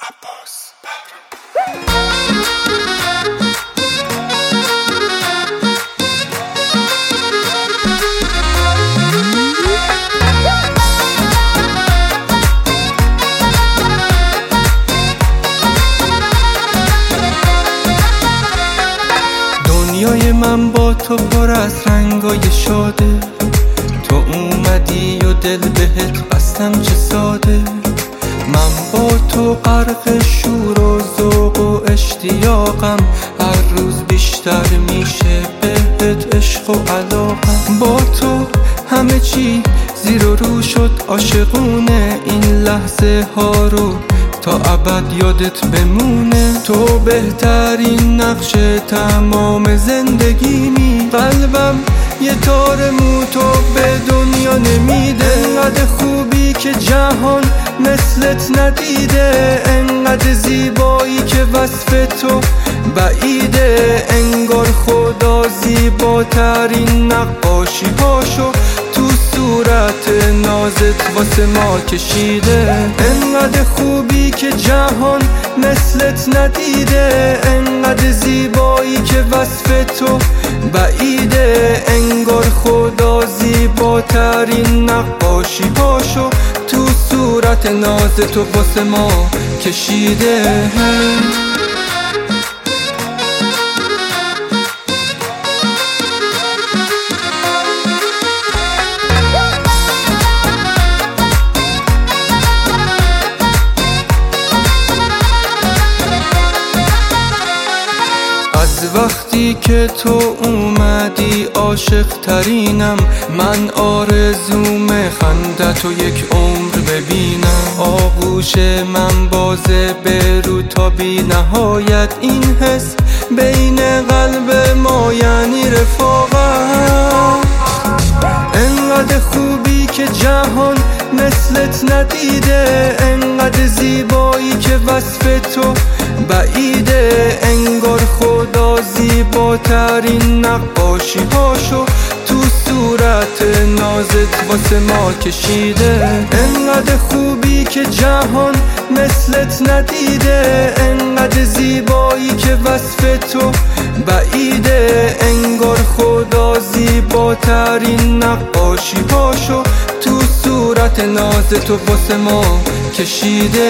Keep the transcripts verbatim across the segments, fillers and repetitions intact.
عباس دنیای من با تو پر از رنگای شاده، تو اومدی و دل بهت بستم چه ساده. من با تو غرق شور و ذوق و اشتیاقم، هر روز بیشتر میشه بهت عشق و علاقم. با تو همه چی زیر و رو شد عاشقونه، این لحظه ها رو تا ابد یادت بمونه. تو بهترین نقش تمام زندگیمی، قلبم یه تار مو تو به دنیا نمیده. انقدر خوبی که جهان مثلت ندیده، انقدر زیبایی که وصف تو بعیده. انگار خدا زیباترین نقاشی هاشو تو صورت نازت واسه ما کشیده. انقدر خوبی که جهان مثلت ندیده، انقدر زیبایی که وصف تو بعیده. انگار خدا زیباترین نقاشی هاشو تو صورت نازت واسه ما کشیده. از وقتی که تو اومدی عاشق ترینم، من آرزوم خندت و یک عمر ببینم. آغوش من بازه به رو تا بی نهایت، این حس بین قلب ما یعنی رفاقت. انقدر خوبی که جهان مثلت ندیده، انقدر زیبایی که وصف تو بعیده. انگار خدا زیباترین نقاشی هاشو تو صورت نازت واسه ما کشیده. انقدر خوبی که جهان مثلت ندیده، انقدر زیبایی که وصف تو بعیده. انگار خدا زیباترین نقاشی هاشو تو صورت نازت واسه ما کشیده.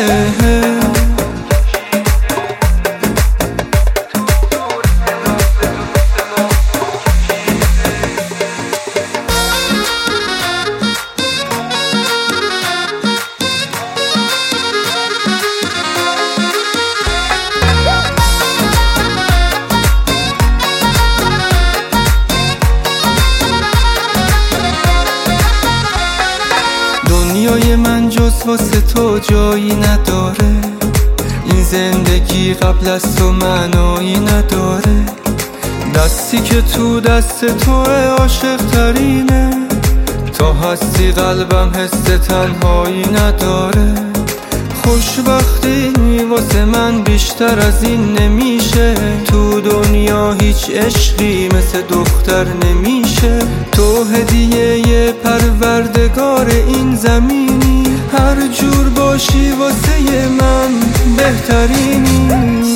دنیای من جز واسه تو جایی نداره، این زندگی قبل از تو معنایی نداره. دستی که تو دست توه عاشق ترینه، تا هستی قلبم حس تنهایی نداره. خوشبختی واسه من بیشتر از این نمیشه، تو دنیا هیچ عشقی مثل دختر نمیشه. تو هدیه پروردگار این زمینی، هر جور باشی واسه من بهترینی.